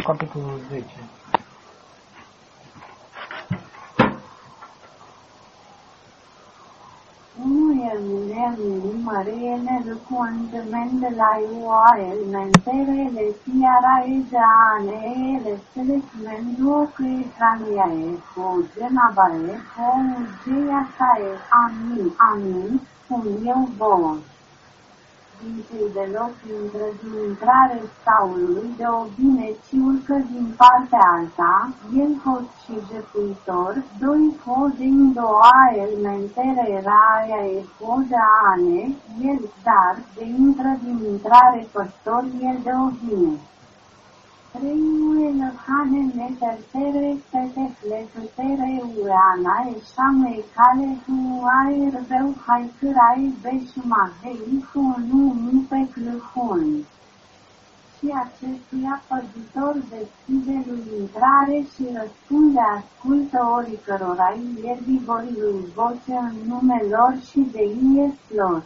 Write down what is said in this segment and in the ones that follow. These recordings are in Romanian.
capitolul 10. Mărele cuantamente la uoare, mentere le fiara e giane, le selecmento che traniae, cu genabae, cu geia cae, amin, cum eu bun. Dintâi deloc intrare staulului, de o bine ci urcă din partea alta, el fost și jefuitor, doi fode indoae, mentere raia e fode ane, el dar, de intră din intrare păstor, el de o bine. Trei lăhane ne tertere, fete fletere ureana, eșame cale cu aer rău, hai cârai beșuma, hei, cu nu pe cluhun. Și acestuia păzitor deschide lui intrare și răspunde ascultă ori cărora ierbivorii lui voce în nume lor și de ies lor.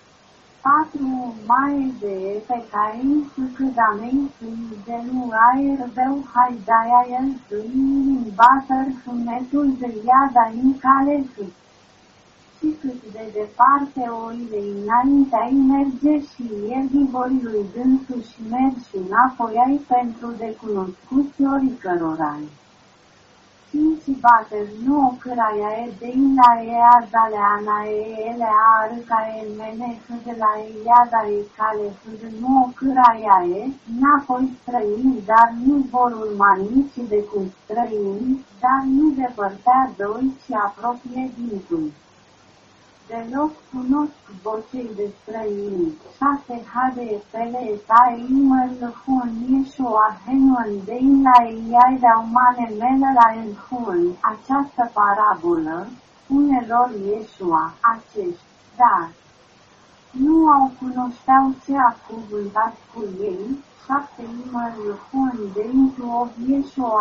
4 mai de pe Cain și câdamei de nu aer rău, hai daia el în batăr fumetul de iada în cale sus. Și cât de departe oile înaintea-i merge și ierbivorii lui dânsuși merg și înapoi pentru de cunoscuți ori cărorai. Cinci bateri nu o câraia e de ina e azaleana e ele arca e mene de la e iada e cale nu o câraia e, n-apoi străini, dar nu vor urma nici de cum străini, dar nu depărtea doi, ci apropie dintui. Deloc cunosc vocei de străini, 6 hade pele etai imăr lăhun, Iesua henuan dein la eiai de-au mane mele la elhun. Această parabolă spune lor Iesua, acești, dar nu au cunoșteau ce a cuvântat cu ei, 7 imăr lăhun deintu of Iesua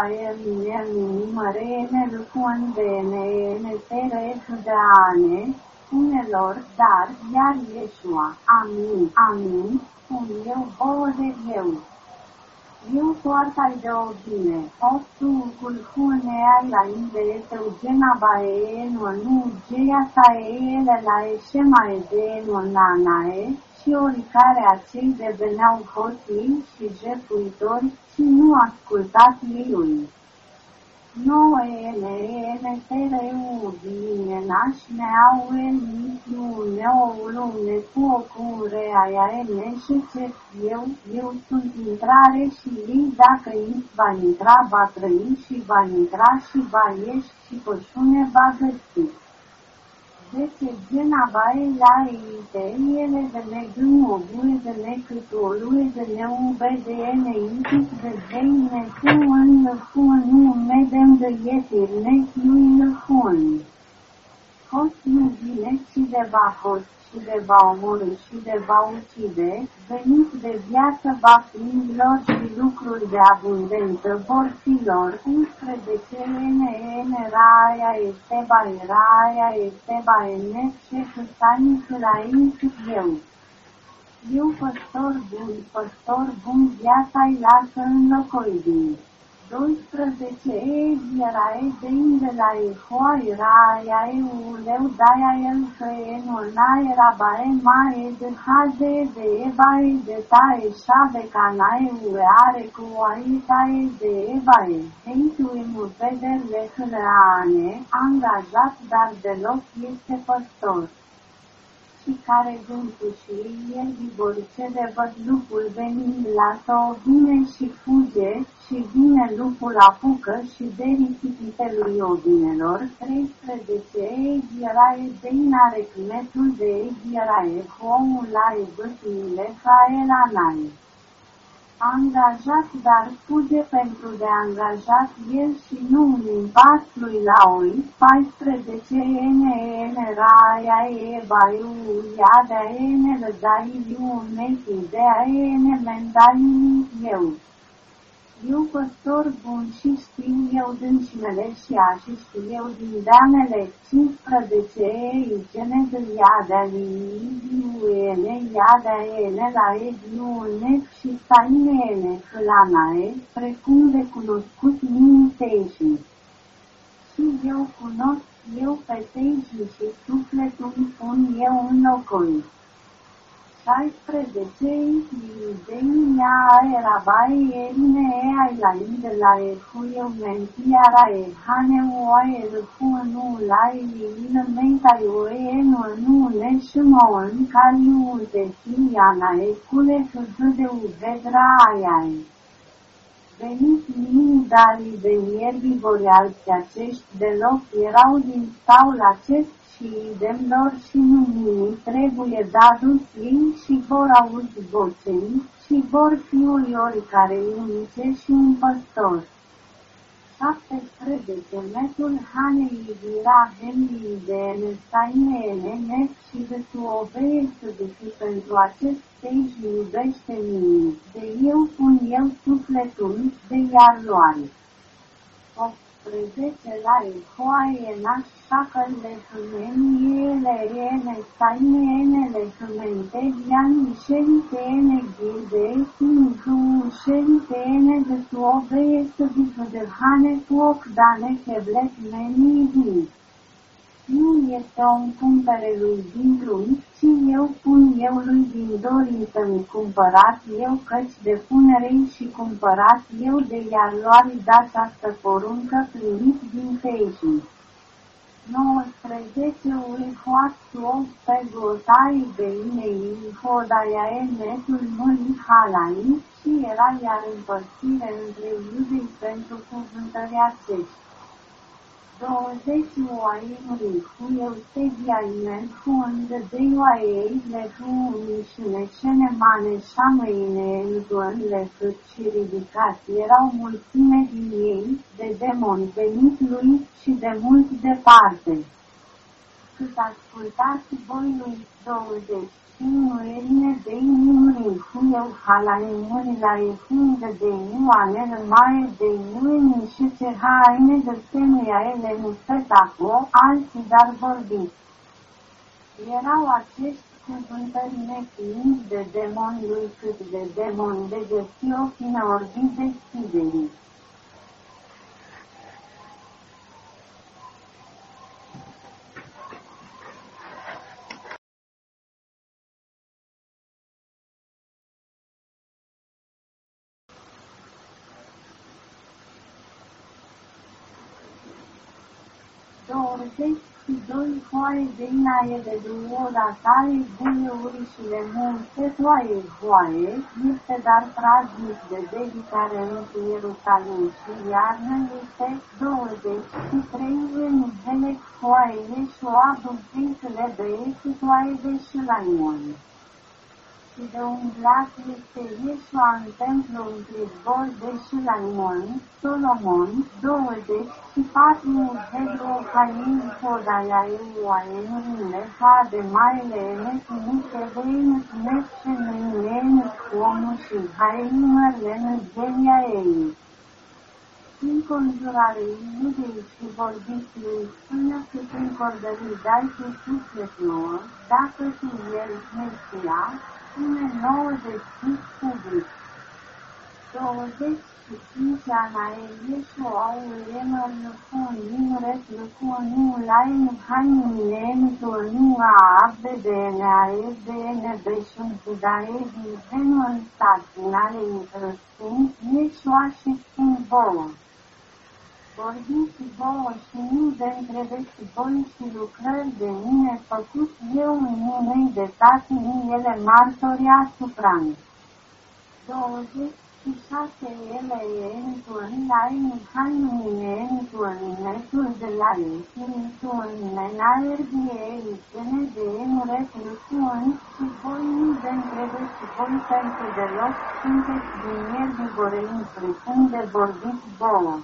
imăreene lăhun de ene tere de ane, unelor, dar, iar Iesua, amin, cum eu, vouă de eu. Eu poarta-i de o bine, optul culhune ai la inde este ugena bae, nu geia sa ele la eșema de nanae, și oricare acei de veneau hoții și jefuitori și nu ascultat ei lui. Noene tereu bine naș neau el mitlu neoulu necuocure aia ene și ce eu sunt intrare și ei dacă va intra va trăi și va intra și va ieși și pășune va găsi. Deci gena bae la eite, ele de negânu, bue de necâtolue, de neube de ene itic, de deine, cu în lăhun, nu medem de ietir, nu-i lăhun. Host nu vine, ci de va host, și de va omorâ, și de va ucide, venit de viață va fi lor și lucruri de abundență vor fi lor, 11 ene raia este ba ene și câtani cârain cât eu. Eu păstor bun, viața-i lasă în locoidii. 12 erae de inde la ehoa raia e uleu daia el că e nona era bae mae de haze de ebae de tae șave canae ureare cu oaie tae de ebae. Entu imul peder lehăleane, angajat dar deloc este păstor. Și care gântuși el divorce de văd lupul venind lasă o vine și fuge și vine lupul apucă și de risipite lui ovinelor. 13 erae de inare climetul de erae omul la ebătile ca elanae. Angajat, dar fuge pentru de angajat el și nu în pas lui la oi, 14 ene raia e baiu, iada ene lădaiu, meti de ene mendai eu. Eu păstor bun și știu eu dâncimele și și știu eu din deamele, 15 gene de iada li, uene, iadaene, laediune și saineene, hâlanae, precum de cunoscut minteșii. Și eu cunosc eu pe teșii și sufletul pun eu în locoi. 16 Iudeia era baie erine ai la inde la efu eu mentiara e hane oae rufu nu lai ilă menta oe nu ne shumon caliu de fiana e cule fuzu de uvedra aiai. Veniți mini dali de ierbi borealți acești deloc erau din staul acest și demnor și numini trebuie dadus ei și vor auzi vocei și vor fi uiori care unice și un păstor. 17 Metul hanei vira hemii de nesainene și de tu obeiește de fi pentru acest tei și iubește mine, de eu pun eu sufletul de iar luare. 18 la ehoaie nașacăle hâmeniele ene sainenele hâmente viani șeriteene ghide sincu șeriteene de tu obeiește de hane tuoc dane heblet menii. Nu este o cumpere lui din drumit, ci eu pun eu lui din dorință-mi cumpărat eu, căci de punerei și cumpărat eu de iar luari de această poruncă primit din teșii. 19 Uihoatsu pe gotai de inei hodaia netul mâni halai și era iar împărțire între iudei pentru cuvântări acești. 20 oaimuri cu eu sedia imen cu îndădeioa ei le humișune cene mane șamăine îndoanele cât și ridicați erau mulțime din ei de demoni venit lui și de mult departe. Cât ascultați voi lui 20 și nuerine de inimuri cu eu halaimuri la efundă de ioane mai de ioane și ce haine de semuia ele nu fetaco, alții dar vorbiți. Erau acești cuvântări nefiind de demoni lui cât de demoni de găsio fine orbi deschiderii. Și doi foaie de inaie de duoda tale, buiuri și le multe toaie foaie, este dar praznic de dedicare în Ierusalim și iarnă este 23 în Helec foaie și o adultitele de și toaie de Șilaimoni. Și de umblat este Iesua în templu în Crisbol de Șilaimon, Solomon, 20 și 4 Hedro Cain Hodaia Euaenurile, ca de maile nesunite veinut nescenene omul și hainimărle în genia ei. În conjurare iudei și vorbiți lui până cât în cordării dai cu sufletul, dacă tu el Mesia, pune 90 public. 25 Anael Yeshua ulemăr lucun nimret lucun nu lain hainin tu nu abde de neae de nebeșun cudae din genul staționale intrăspânt Yeshua și spun vouă. Vorbiți vouă și nu de întreveți voi și lucrări de mine făcut eu în numei de Tatăl ele martori asupra-mi. 26 ele e într-un lai în hainumine într-un netul de la ei într-un menaerbie icene de emuret lucun și voi nu de întreveți voi pentru deloc sunteți din ierbi vorei precum de vorbiți vouă.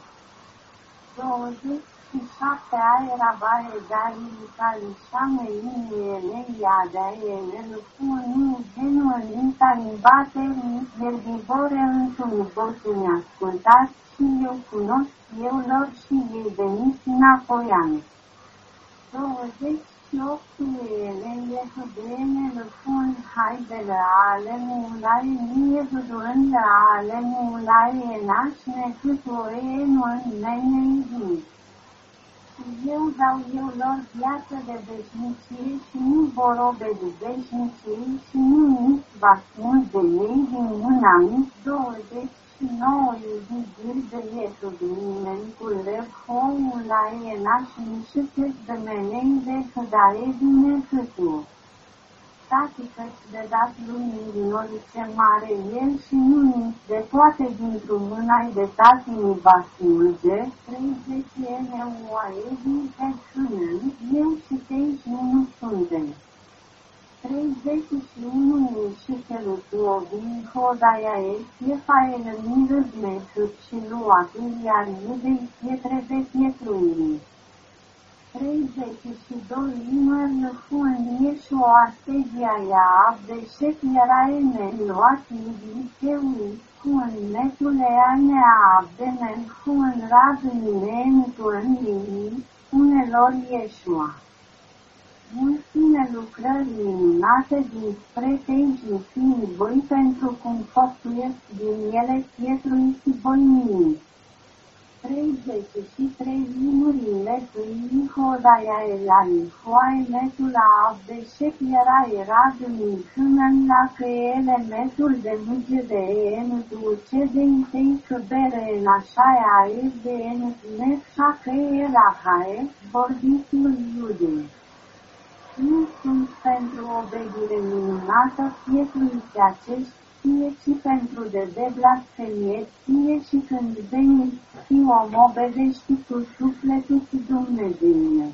27 aera baie dali calișame iniele iadaie lucunu genul inta limbate ierbivore într-un boțuni ascultați și eu cunosc eu lor și ei veniți înapoiame. 28 Yoktuele Yehudene Lufun Haidele Ale Mulai Niyevudun Ale Mulai Nașne Câtuenul Neneihi. Eu dau eu lor viață de veșnicie și nu vor robe de veșnicie și nimic va smulge de ei din mâna mi. 29 iubiri de Iesudine, cu levhomul la ena și nișitesc de menei de cădaedine câtu. Tati-căci de dat lumii din orice mare el și nimic de toate dintr-o mâna-i de tati-mi va smulge, 30 neuaedii pe hânân, eu și tei și nu suntem. 31 și călutuovii, hodaia e, fiefaele mirăzme cât și luatul, iar iudei pietre de pietruirii. 32 imărlă fun ieșu astegia ea, deșet era ene luat iubii teui, fun netule anea, demen fun radunile entuen linii, unelor Ieșua. Mulțime lucrări minunate dinspre tei și fiii voi, pentru cum făptuiesc din ele pietruiți voi mii. 33 limurile tâi, hodaia elani, hoaimetul la abdeșec era din hânăn la că elementul de muge de en, duce de intei că bere în așaia e de en, nefșa că era hae, vorbitul iudei. Nu sunt pentru obedire minunată pietruiți acești, fie și pentru de blasfemie, fie și când veniți și om obedești cu sufletul și Dumnezeule.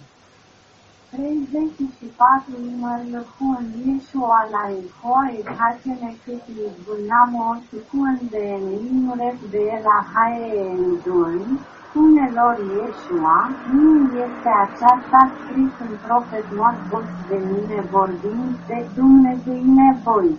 34 imărlă fun Ieșua la Ihoae, hacene cât izbunamo și fun de elimurec de la hae în duni, unelor Ieșua, nu este aceasta scris în profet morți de mine vorbind de Dumnezeine voi.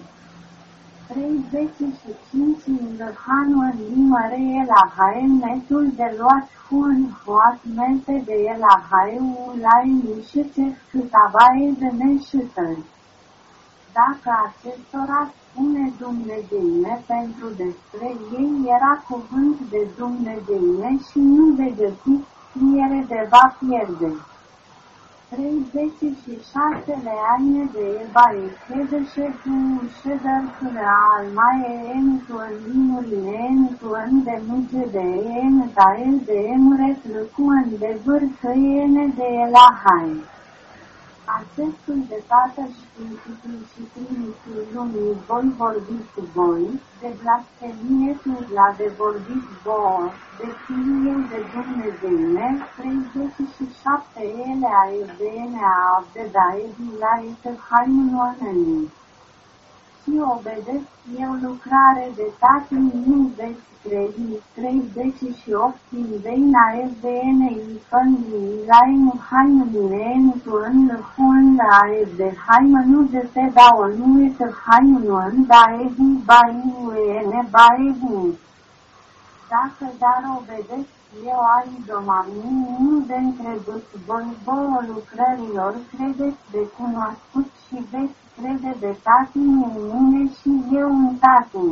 35 în lăhanul în limăree la haelmetul de luat fun hoat mente de la haeul la emișice cât avaie de neșitări. Dacă acestora spune Dumnezeine, pentru despre ei era cuvânt de Dumnezeine și nu de găsit fiere de va pierde. 36 ani de Ebae, credește cu ședăr fără almae entuăn limurile entuăn de muge de en, tael de emuret lăcuăn de vârfă ene de elahai. Acestul de Tatăl și Sfințitul și Trinitul lumii voi vorbiți cu voi, de blasfemie la de vorbiți voi, de Fiul de Dumnezeine, 37 ele a evdene a abdedaedii la ete haimnoanenii. Și obedesc eu lucrare de Tatăl nu veți credi, 38 din veina evdene ifănii la enu haimnile entuăn lăfun la evde haimă nu de te dau nu ete haimnuan da evi baiuene baevi. Dacă dar obedesc eu ai domanii, nu de încredut voi vouă lucrărilor, credeți de cunoscut și veți crede de Tatăl în mine și eu în Tatăl.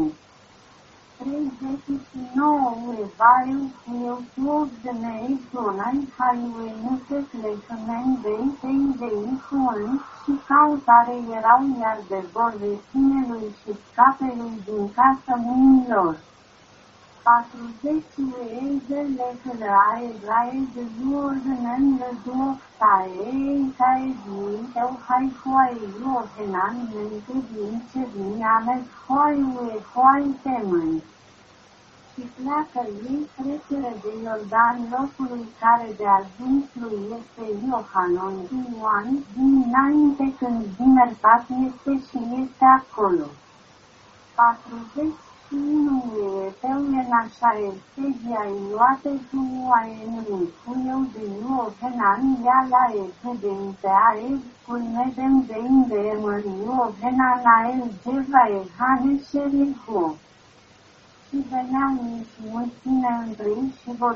39 Evaiu, eu tuoc de mei zonai, haiue nu se clecămen de ihun și cautare erau iar de vorbe sinelui și scapelui din casa mâinilor. 40 eizele hărae rae de iordănăn le duoctae, cae din tău hai hoae iordenan mâncă din ce din ames hoaiue hoai temăni. Și pleacă ei trecere de Iordan locului care de ajuns lui este Iohanon Ioan, dinainte când Dimerpat este și este acolo. 40 și nu e tău en așa estegia ioate tu aenui, cu eu din Iohenan ia la ete de inteae, cu medem de inde emări Iohenan ael geva e hane șeriho. Și veneau nici mulțime între ei și vorbiți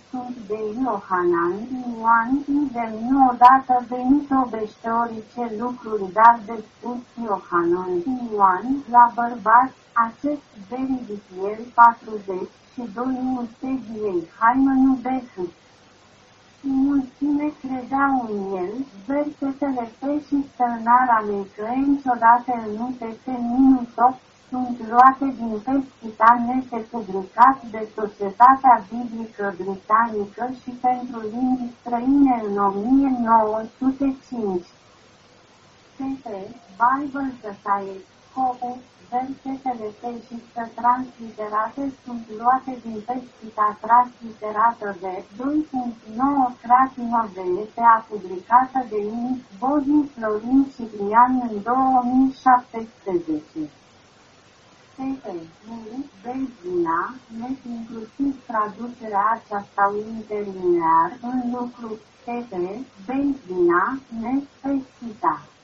sunt de Iohanan, Ioan, idem odată venit obeșteorice lucruri, dar de spus Iohanan, Ioan, la bărbați, acest veridic el 42 Eusebiei, haimănul de Hât. Mulțime credeau în el, versetele pe și stălnara mei că niciodată nu te minus 8 sunt luate din Peschița nepublicat de Societatea Biblică Britanică și pentru limbi străine în 1905. Pt. Bible Society, Co. Versetele pe și transliterate sunt luate din Peschița transliterată de 2.9 Cratino de ETA publicată de Inic Bozin Florin Ciprian în 2017. Pt. Bezina, net inclusiv traducerea aceasta interlinear în lucru. Pt. Bezina, net Peschița.